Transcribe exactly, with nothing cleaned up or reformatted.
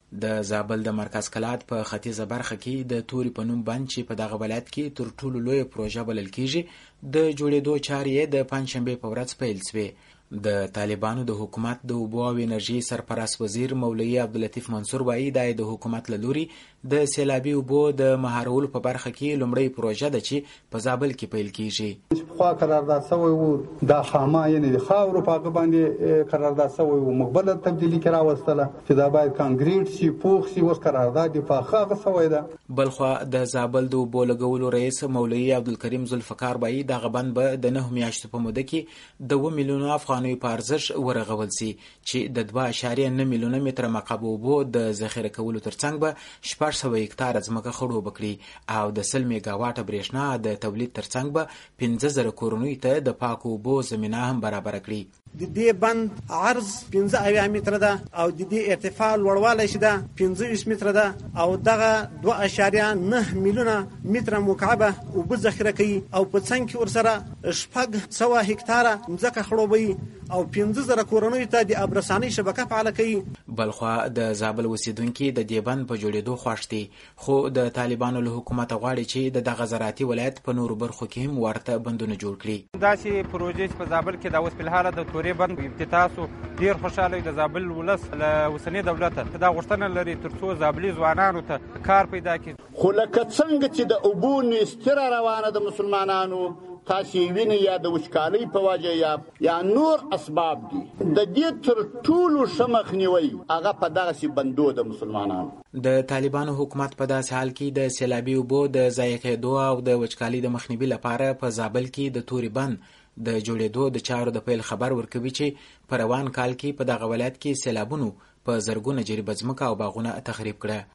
د زابل د مرکز کلات په ختیځه برخه کې د توري په نوم بند چې په دغه ولایت کې تر ټولو لویه پروژه بلل کیږي د جوړېدو چارې د پنجشنبې په ورځ پیل شوې. د طالبانو د حکومت د اوبو او انرژي سرپرست وزیر مولوي عبداللطیف منصور وایي دا د حکومت له لوري د سیلابي اوبو د مهارولو په برخه کې لومړی پروژه ده چې په زابل کې پیل کیږي. پخوا قرارداد شوی و دا خامه یعنې د خاورو په هغه باندې قرارداد شوی و، موږ بله تبدیلي کې راوستله چې دا باید کانکریټ شي، پوخ شي. اوس قرارداد د پاخه هغه شوی ده. بلخوا د زابل د اوبو لګولو رئیس مولوي عبدالکریم ذوالفقار وایي دغه بند به د نهه میاشتو په موده کې د اووه میلیونو افغانیو په ارزښت ورغول سي چې د دوه اعشاریه نه میلیونه متره مکعب اوبو د ذخیره کولو ترڅنګ به شپږ سوه هکتاره ځمکه خړوبه کړي او د سل میګا واټه برېښنا د تولید ترڅنګ به پنځه زره کورنیو ته د پاکو اوبو زمینه هم برابره کړي. د دې بند عرض پنځه اویا متره ده او د دې ارتفاع لوړوالی چې ده پنځه ویشت متره ده او دغه دوه اعشاریه نه میلیونه متره مکعبه اوبه ذخیره کوي او په څنګ کې ورسره شپږ سوه هکتاره مځکه خړوبوي او پنځه زره کورنیو ته د ابرسانۍ شبکه فعاله کوي. بلخوا د زابل اوسیدونکي د دې بند په جوړېدو خوښ دي، خو د طالبانو له حکومته غواړي چې د دغه زراعتي ولایت په نورو برخو کې هم ورته بندونه جوړ کړي. داسې پروژې چې په زابل کې دا اوس فلحاله د تورې بند افتتاح سو، ډېر خوشحاله د زابل ولس له اوسني دولته دا غوښتنه لري تر څو زابلي ځوانانو ته کار پیدا کړي. خو لکه څنګه چې د اوبو نیستي را روانه د مسلمانانو تاسې وینئ یا د وچکالۍ په وجه یا یا نور اسباب دي، د دې تر ټولو ښه مخنیوی هغه په دغسې بندو د مسلمانانو. د طالبانو حکومت په داسې حال کې د سیلابي اوبو د ضایع کېدو او د وچکالۍ د مخنیوي لپاره په زابل کې د توري بند د جوړېدو د چارو د پیل خبر ورکوي چې په روان کال کې په دغه ولایت کې سیلابونو په زرګونه جریبه ځمکه او باغونه تخریب کړه.